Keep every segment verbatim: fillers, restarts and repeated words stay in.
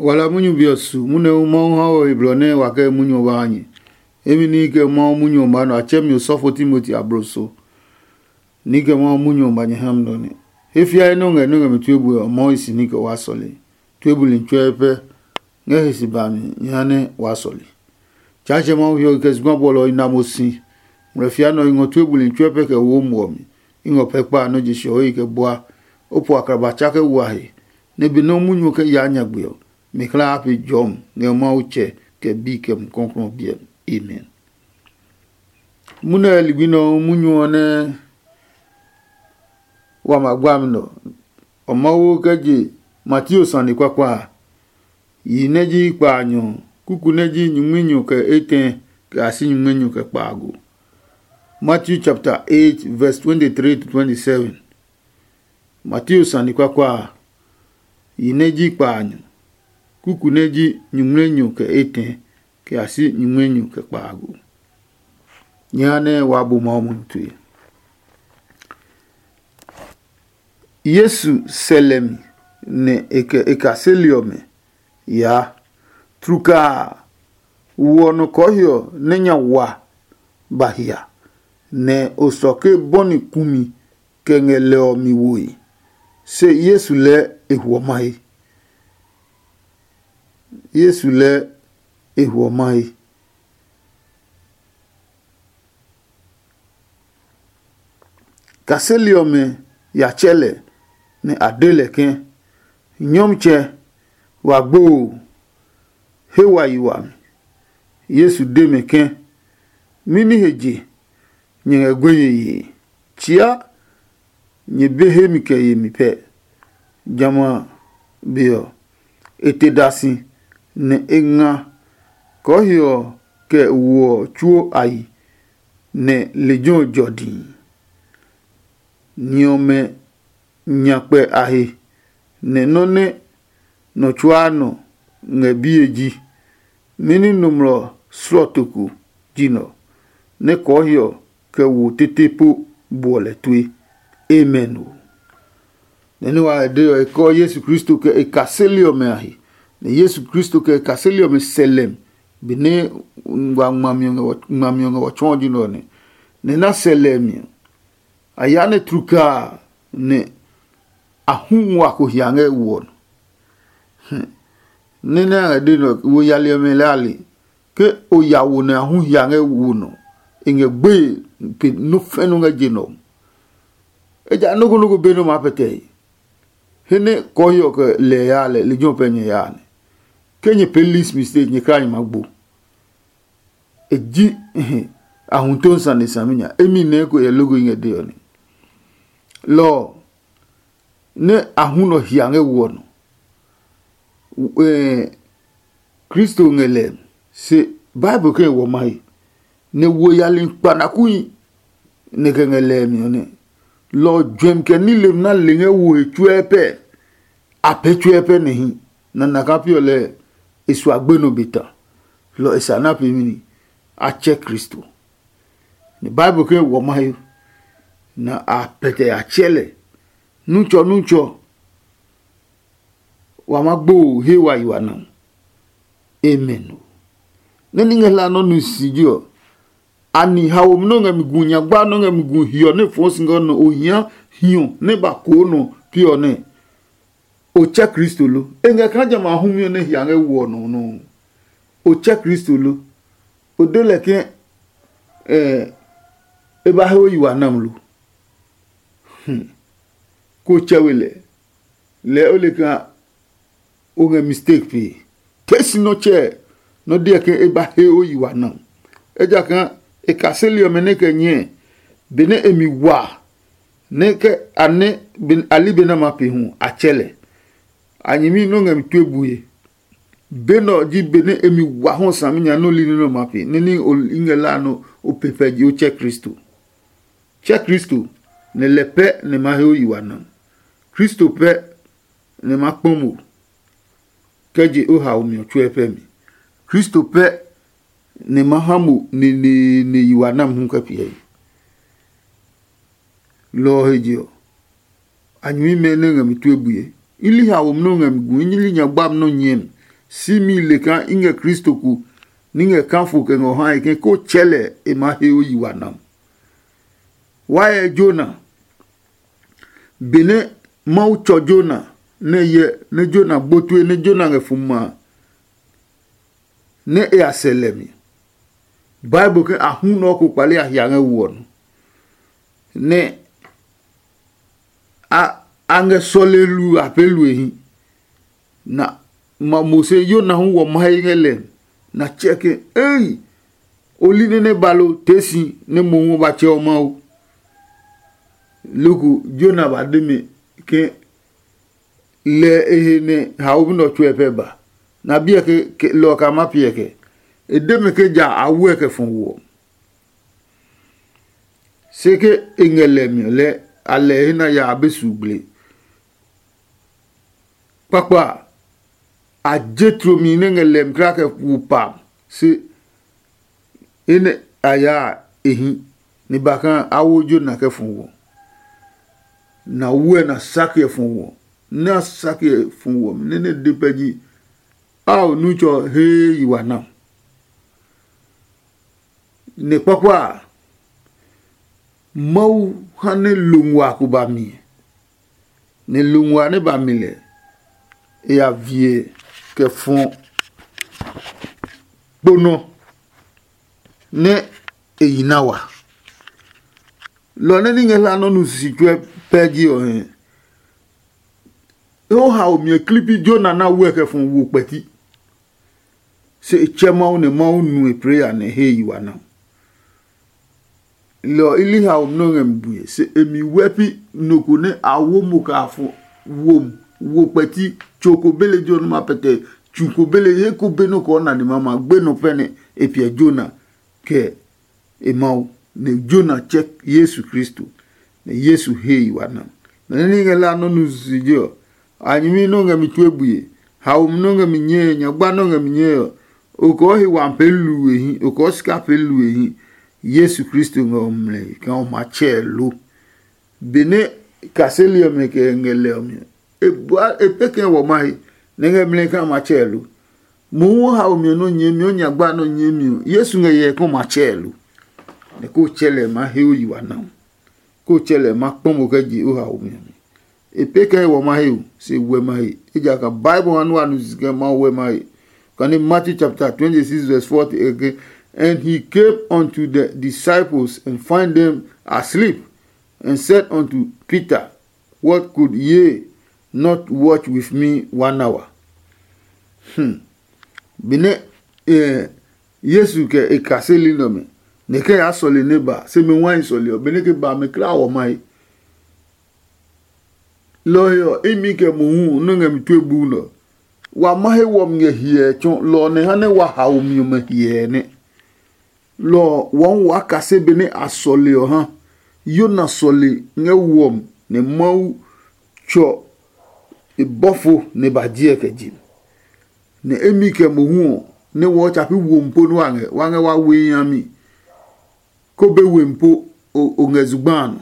wala munyu biosu mune umo ha o iblone wa ke munyu ba anyi emi ni ke mo munyu ba no achem yo sofo Timothy abroso ni ke mo munyu ba nye ham no ni efia no nge no nge metuebu mo isi ni ke wasole tuebu lin twepe nge hisi ba mi nyane wasole chache mo yo ke zgwa bolo ina mosi mrefia no ngo tuebu lin twepe ke wo mo mi ingo pekpa no jisho yi ke boa opo akraba chake wahi ne bi no munyu ke ya nyagbe me kla api jom ne ma uche ke bi ke mkonkron bien amen muna libino munyu ne wa magwam no o mawo keje Matthew sani kwa kwa yineji kpanyo kuku neji nyumenyu ke eten ke asi nyumenyu ke kpago Matthew chapter eight verse twenty-three to twenty-seven Matthew sani kwa kwa yineji kpanyo kuku neji nyumenyu ke eten ke asi nyumenyu ke kpago nyane wabu maomuntu Yesu selemi ne eke ekaseliome ya truka wono kohio nenya wa bahia ne osoke boni kumi kengeleo miwoi se Yesu le ehuomai Yesu le ehuomai kaseliome ya chele ne adeleke nyomche wagbo hewa yiwa Yesu demeke mini heje nye gweye chia nye behe mike ye mipe jama bio etedasi ne enga kohio ke wo chuo ai ne lejon jodi nyome nyakpe ahi ne none no chuano ngebieji mini numro slotoku jino ne kohio ke wu tetepu bole tui amen nenu wa de ko Yesu Kristo ke ekaselio me ahi ne Yesu Kristo ke ekaselio me selem bine ngwa mamyo mamyo ngwa chonji no ne ne na selem ayane truka ne ahunwa ko hiange won nene de no wo yale me lali ke o yawo na ahun hiange wono inge gbe pe no fenu nga jeno eja no go be no mapete hene ko yo ke le yale le jo penye yane kenye police mistake ni krani magbo eji ahun ton san saminya emi ne ko ye logo inge de oni lo ne ahuno hiange wono eh Kristo ngele se Bible ke wo mai ne wo yalin panakui ne ke ngele mi ne lo dwem ke ni le na le wo etuepe apetuepe ne na na kapio le esu agbeno beta lo esana pe mi a che Kristo ne Bible ke wo mai na apete a chele nucho nucho wa magbo hewa yiwa na amen neni ngela no nusijo ani hawo mno ngamigunya gba no ngamigu hio ne fonsi ngono ohia hio ne bako no pio ne ocha Kristo lo enga kaja ma humio ne hia nge wo no no ocha Kristo lo odeleke eh eba hawo yiwa namlo hmm ko chawele le oleka onge mistake pi tesi no che no de ke eba he oyiwa na eja kan e kaselio meneke nye bene emi wa neke ane bin ali bena mapi hu achele anyimi no ngem twebuye beno ji bene emi wa ho saminya no li no mapi nini ingela no o pepeji o che Kristo che Kristo ne lepe ne mahe oyiwa na Kristo pe ne makpomo keje o ha o mi otu epemi Kristo pe ne mahamu ne ne ne yiwa na mhu kapie lo hejo anyi me ne ngam tu ebuye ili ha o mno ngam gu ili nya gbam no nyem si mi le kan inge Kristo ku ninge kan fu ke ngo ha ke ko chele e ma he o yiwa nam wae Jona bene mau cho Jona ne ye ne Jona botu ne Jona ngefuma ne e aselemi Bible ke ahuno ko pale ahia nge won ne a ange solelu apelu ehi na ma mose yo na hu wo mai ngele na cheke ei oline ne balo tesi ne mo ba che o ma o lugu Jona ba de me ke le ehi ne ha o no twe peba na bia ke lo ka ma pie ke e de me ke ja awe ke fun wo se ke engele mi le ale hina ya abesugle papa a jetro mi ngele mkrake upa se ene aya ehi ni baka awo Jona ke fun wo na we na sake fun wo na sake fun wo ne ne depeji aw nucho he yiwa na ne papa mau hane lungwa ku ba mi ne lungwa ne ba mi le e a vie ke fon bono ne e yinawa lo ne ni ngela no nu si twe peji o he o ha o mi clipi Jona na we ke fon wo pati se chema ne ma nu e prayer ne he yiwa na lo ili ha o no ngembuye se emi wepi noko ne awo mu ka fo wo wo pati choko bele Jona ma pete chuko bele he ko be no ko na ni mama gbe no pene e pia Jona ke e mau ne Jona check Yesu Kristo ne Yesu he yiwa na na ni ngela no nu zijo anyimi no ngami twebuye ha o no ngami nye nya gba no ngami nye o ko hi wa pelu ehi o ko ska pelu ehi Yesu Kristo ngomle kan ma chelo bene kaselio me ke ngele omi e bua e peke wo mai ngemle kan ma chelo mu ha o mi no nyemi onya gba no nyemi Yesu ngeye ko ma chelo ne ko chele ma he o yiwa na ko chele ma pomo keji o ha o mi e peke wo ma he se we ma he e ja ka Bible anu anu zike ma we ma he kan in Matthew chapter twenty-six verse forty again. And he came unto the disciples and find them asleep, and said unto Peter, what could ye not watch with me one hour? Hmm. Bine eh Yesu ke e kaseli no me. Ne ke asole neba, se me wan sole o bine ke ba me kra wo mai. Lo yo emi ke mo hu no ngam twebu no. Wa mahe wo mye hie chon lo ne hane wa ha wo mi me hie ne. Lo won wa kase bene asole o ha Yona sole nge wom ne mau cho e bofo ne badie ke jim ne emi ke mo hu ne wo chapi wompo no wange wange wa we yami ko be wempo o ngezugban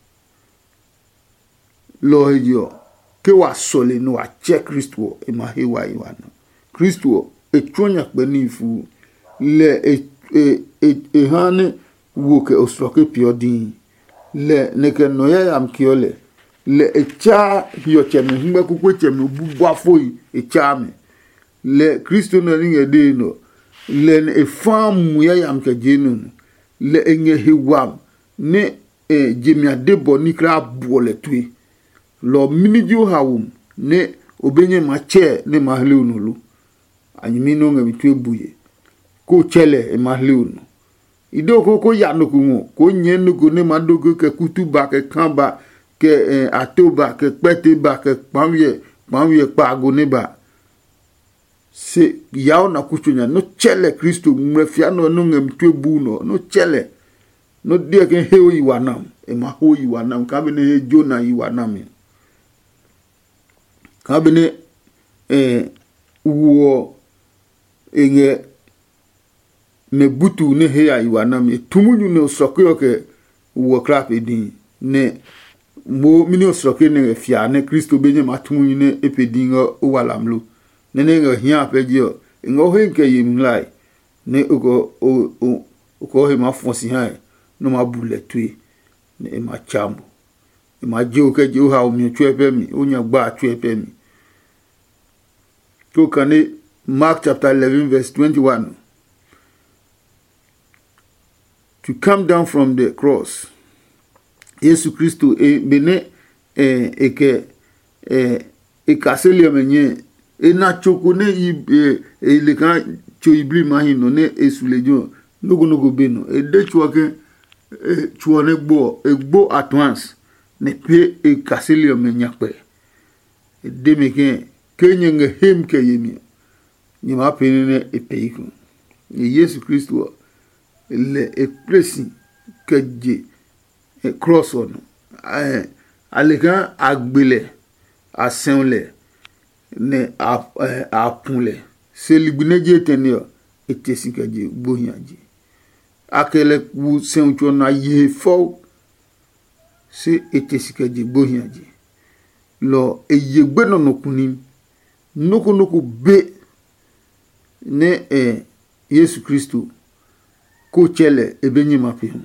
lo hiyo ke wa sole no wa che Kristo e ma hewa iwana Kristo e twonya pe ni fu le e e e, e hane wo ke osroke piodin le ne ke no ya am kiole le e cha hiyo cheme himba kukwe cheme bubwa foi e chame le Kristo no ni ngede no le e famu ya yam ke jenu le enye hiwam ne e jemia debo ni kra bole tui lo miniju hawum ne obenye mache ne mahli unulu anyimi no ngami tue buye ko chele e mahli unu ido ko ko ya no ku ko nye no ko ne madogo ke kutuba ke kamba ke eh, atoba ke pete ba ke pamye pamye pago ne ba se yao na kuchunya no chele Kristo mrefia no no ngam twebu no no chele no dia ke heo yiwanam e ma ho yiwanam ka be ne Jona yiwanam ka be ne eh wo enge me butu ne he yiwanam e tumunyu no sokyo ke wo krap edin ne mo mini osroke ne fia ne Kristo benye matumunyu ne epedinga o walamlo nene nga hia pejio ngo henke yimlai ne uko o uko he ma fonsi hai no ma bule tui ne ma chambu ma jo ke jo ha o mi tue mi onya gba tue mi to kane Mark chapter eleven verse twenty-one. To come down from the cross. Yesu Christo e bene e e ke e e kaseli amenye e na choko ne e e le kan cho ibri mahino ne esulejo nogo nogo beno e de chuake e chuone gbo e gbo at once ne pe e kaseli amenya pe e de meke kenye nge hem ke yemi ni ma penene e peiko e Yesu Christo le e presi ke je e cross on eh alekan agbele asenle ne a apunle se ligbeneje tenio etesi ke je gboyanji akele wu sencho na ye fo se etesi ke je gboyanji lo eye gbe no nokuni noko noko be ne eh Yesu Christo ko chele ebenyi mapihu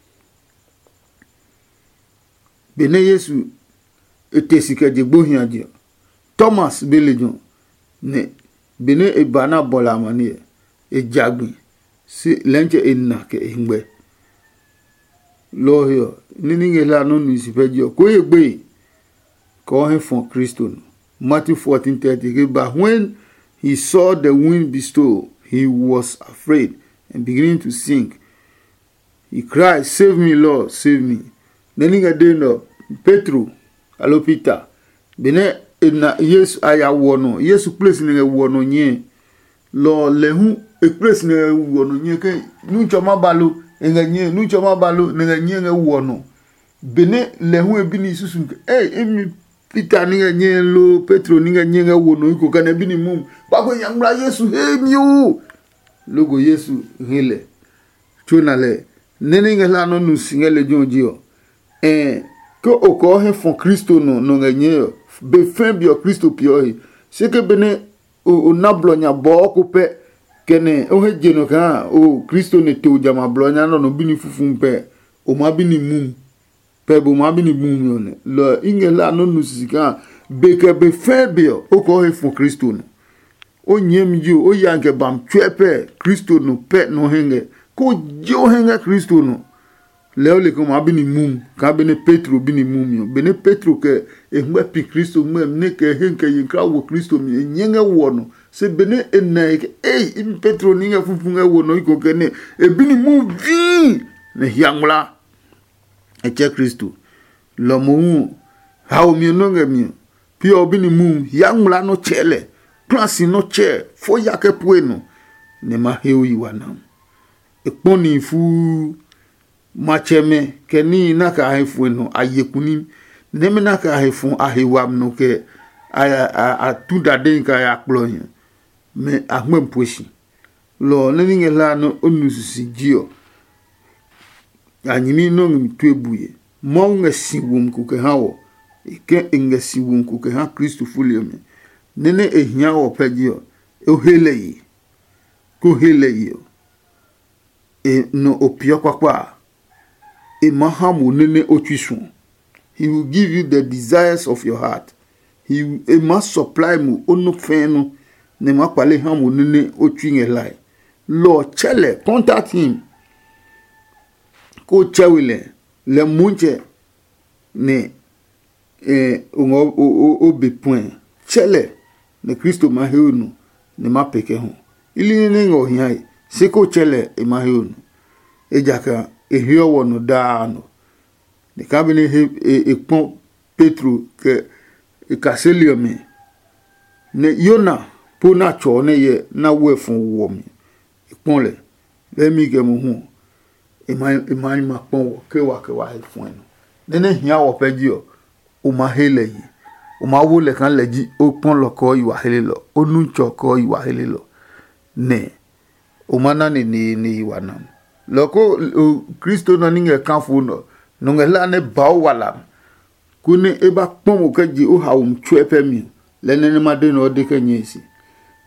bene Yesu etesi ke je gboyanji Thomas belejon ne bene e bana bola mani e jagbi si lenche enna ke ngbe lo yo nini ngela no nu sipejo ko yegbe ko he fon Christo no Matthew fourteen thirty but when he saw the wind bestow he was afraid and beginning to sink. He cried, "Save me, Lord, save me." Neni ngadeno Petro alo Peter bene na Yesu aya wono Yesu place ne wono nye lo lehu e place ne wono nye ke nu choma balo nga nye nu choma balo nga nye nga wono bene lehu e bini susu eh emi Peter ni nga nye lo Petro ni nga nye nga wono iko kana bini mum bako yangla Yesu he miu logo Yesu hele chonale neni nga la no nu singele jonjio eh ko oko he fon Christo no no nga nye be fin bio Christo pioi c'est que bene o na blonya bo ko pe kene o he jeno ka o Christo ne te o jama blonya no no bini fufun pe o ma bini mum pe bo ma bini mum yo ne lo ingela no no sika be ke be fin bio o ko he fon Christo no o nyem jo o yanke bam twepe Christo no pe no henge ko jo henge Christo no leo le comme abini mum ka bene Petro bini mum yo bene Petro ke e ngwa pi Christo mem ne ke henke yinkra wo Christo mi nyenga wono se bene enake eh im Petro ninga fufunga wono iko kene e bini mum vi ne yangla e che Christo lo mu hawo mi no ngami pi obini mum yangla no chele klasi no che fo yake pueno ne ma heu yiwana e poni fu macheme keni naka haifu no ayekuni neme naka haifu ahiwam no ke a a tuda den ka ya plonya me ahmem poshi lo nenge la no onususi jio anyimi no mtwebuye mo nga siwum ku ke hawo ke nga siwum ku ke ha Christo fuliome nene ehia wo pegio o heleyi ko heleyi e no opio kwakwa e mahamu nene ochisun. He will give you the desires of your heart. He will must supply mu ono feno ne makwale hamu nene ochinge lai. Lord chele contact him. Ko chewile le munche ne eh o o be point chele ne Christo mahunu ne mapeke ho. Ili ne ngo hiai seko chele e mahunu. Ejaka ehio wono daano ne kabine he e pon Petro ke e kaselio me ne yona po na cho ne ye na wefun wo mi e pon le le mi ke mo hu e ma e ma ni ma pon wo ke wa ke wa he fun no ne ne hia wo peji o o ma hele yi o ma wo le kan leji o pon lo ko yi wa hele lo o nu cho ko yi wa hele lo ne o mana ni ni ni wa na loko Christo no ninge kanfu no nonge la ne ba wala kuni eba pomo kaji o ha um twepe mi le ne ma de no de kenyesi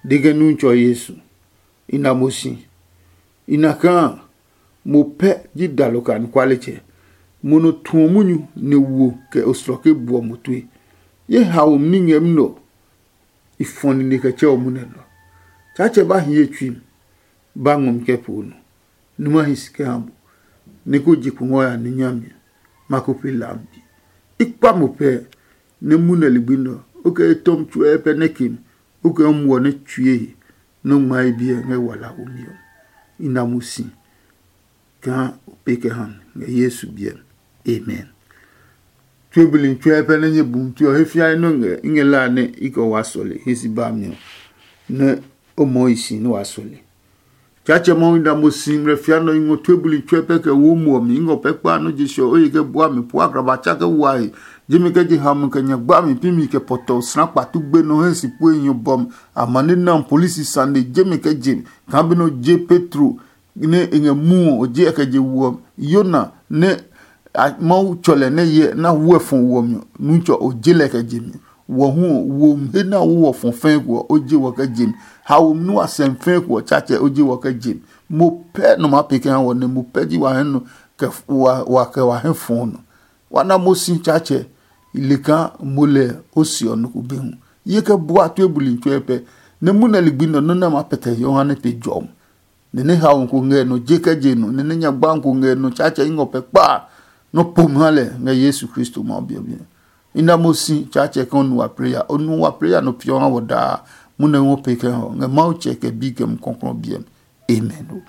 dege nuncho Yesu ina mosi ina kan mo pe ji dalokan kwaleche mono tuomunyu ne wo ke ostroke buo motwe ye hawum ni ngem no ifoni ne ka che omunelo chache ba hiye twim bangum ke puno numa hiske hambu ne ko jikungoya ni nyamye makopi lambi ikpa mo pe ne muneli bino oke tom chwe pe nekim oke omwo ne twie no mai bie nge wala umio ina musi ka peke han nge Yesu bien amen twebulin twe pe ne buntu o hefia no nge ngela ne iko wasole hisiba mi ne omoisi no wasole chache mo ina musi mrefia no ngo twebulin twe pe ke wo mo mi ngo pe pa no jisho oyi ke bua mi po agraba cha ke wai jimi ke ji ham ke nya gba mi pimi ke poto snap patu gbe no hensi po yin bom amane na police sande jimi ke jim kan bi no je petro ne nge mu o je ke je wo yona ne ma chole ne ye na wo fun wo mi nu cho o je le ke jimi wo hu wo me na wo fun fen ko o je wo ke jim ha wo nu asem fen ko chache o je wo ke jim mo pe no ma pe kan wo ne mo pe ji wa hen no ke wa wa ke wa hen fun no wana mo sin chache ilika mole osi onuku behu yeke bua to ebulin twepe ne muna ligbino no na mapete yohane pe jom ne ne hawo ko nge no jeka jenu ne ne nya gban ko nge no chacha ingo pe pa no pomale nge Yesu Kristo ma bia bia ina mosi chacha kon wa prayer onu wa prayer no pio ha woda muna wo pe ke ho nge ma cheke bigem konkon bia amen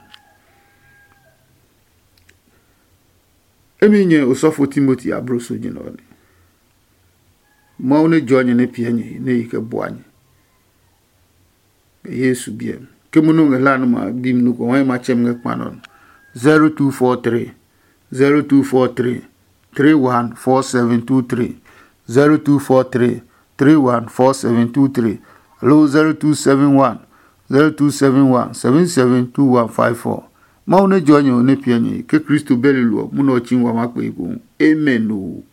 eminye osofo Timothy abroso jinoni maune jonye ne pianye ne ike boanye Yesu bien kemuno ngelanu ma bimnu ko wa ma chem nge kwanon zero two four three zero two four three three one four seven two three zero two four three three one four seven two three hello zero two seven one zero two seven one seven seven two one five four maune jonye ne pianye ke Kristo beliluo muno chinwa makwe ibu amen.